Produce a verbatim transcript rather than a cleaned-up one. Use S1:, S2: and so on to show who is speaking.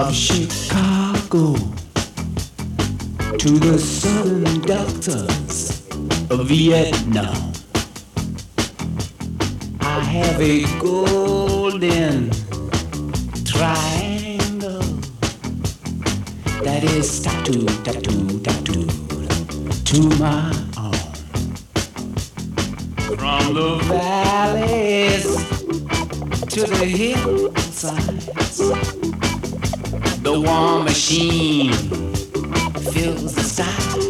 S1: From Chicago to the southern deltas of Vietnam, I have a golden triangle that is tattooed, tattooed, tattooed to my arm. From the valleys to the hillsides, the war machine fills the sky.